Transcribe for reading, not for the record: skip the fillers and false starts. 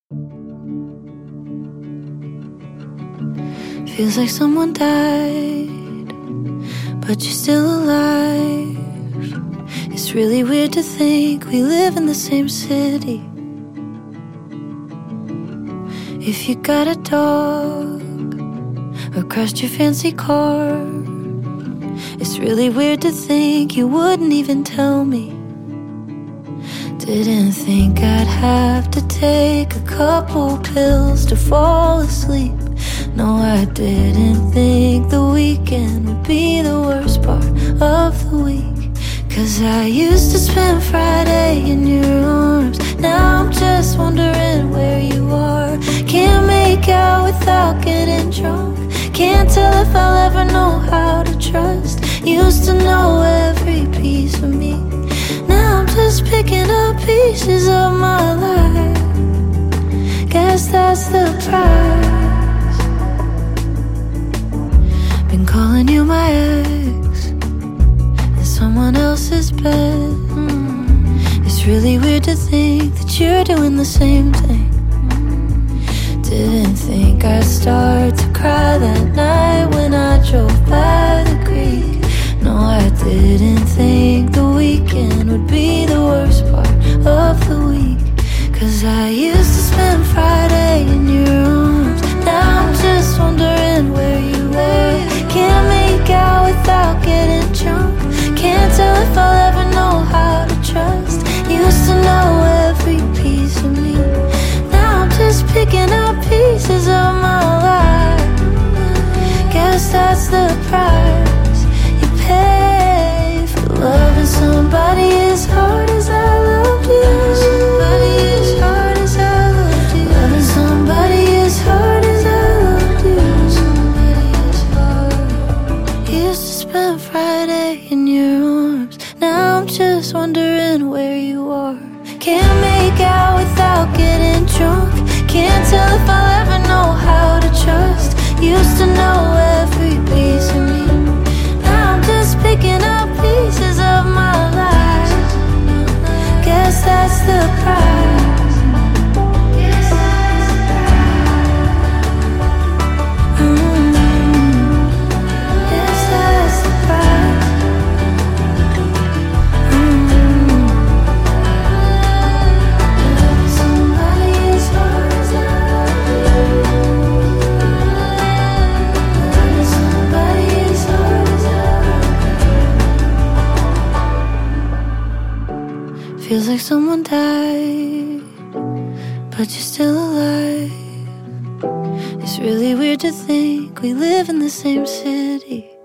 Feels like someone died, but you're still alive. It's really weird to think we live in the same city. If you got a dog or crashed your fancy car, it's really weird to think you wouldn't even tell me. Didn't think I'd have to take a couple pills to fall asleep. No, I didn't think the weekend would be the worst part of the week. 'Cause I used to spend Friday in your arms. Now I'm just wondering where you are. Can't make out without getting drunk. Can't tell if I'll ever know how to trust. Used to know every piece of me. Now I'm just picking up pieces of my life. Guess that's the price. Been calling you my ex in someone else's bed. It's really weird to think that you're doing the same thing. Didn't think I'd start to cry that night when I drove by the creek. No, I didn't think the weekend would be the worst part of the week. 'Cause I used to spend Friday in your arms. Now I'm just wondering where you were. Can't make out without getting drunk. Can't tell if I'll ever know how to trust. Used to know every piece of me. Now I'm just picking up pieces of my life. Guess that's the price you pay for loving somebody as hard as I loved you. Somebody as hard as I loved you. Loving somebody as hard as I loved you. Somebody as hard. Used to spend Friday in your arms. Now I'm just wondering where you are. Can't make out without getting drunk. Can't tell if I'll ever know how to trust. Used to know every piece of me. Now I'm just picking up pieces of my life. Guess that's the price. Guess that's the price. Somebody as hard as I love you. Somebody as hard as I love you. Feels like someone died, but you're still alive. It's really weird to think we live in the same city.